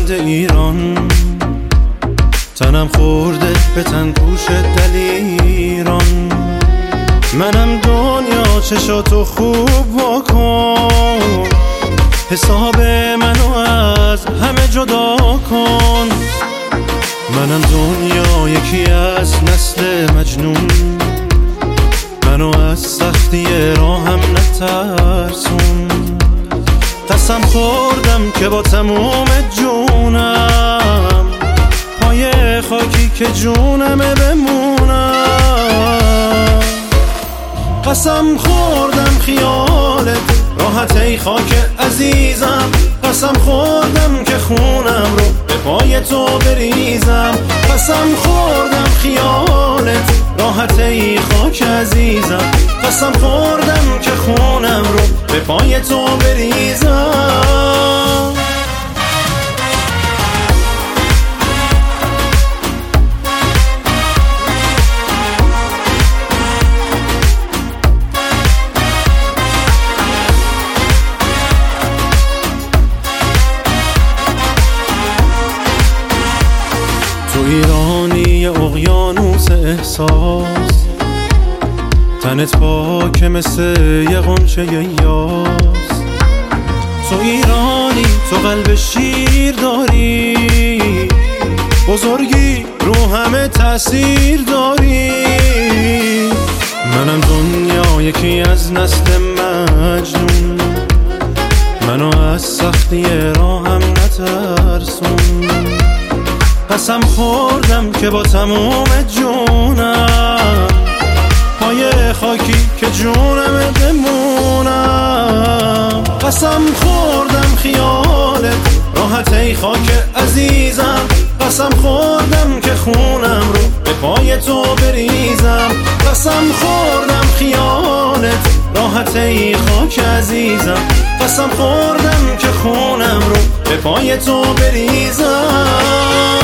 بلند ایران، تنم خورده به تن پوش دلیران. منم دنیا چشاتو خوب واکن، حساب منو از همه جدا کن. منم دنیا یکی از نسل مجنون، منو از سختی راهم نترسون. قسم خوردم که با تموم جونم پای خاکی که جونمه بمونم. قسم خوردم خیالت راحت ای خاک عزیزم، قسم خوردم که خونم رو به پای تو بریزم. قسم خوردم خیالت راحت ای خاک عزیزم، قسم خوردم که خونم رو به پای تو بریزم. تو ایرانی اقیانوس احساس، تنت پاک مثل یه غنچه یاس. تو ایرانی تو قلب شیر داری، بزرگی رو همه تأثیر داری. منم دنیا یکی از نسل مجنون، منو از سختی راهم نترسون. قسم خوردم که با تموم جونم پای خاکی که جونم بمونم. قسم خوردم خیالت راحت ای خاک عزیزم، قسم خوردم که خونم رو به پای تو بریزم. قسم خوردم خیالت راحت ای خاک عزیزم، قسم خوردم که خونم رو به پای تو بریزم.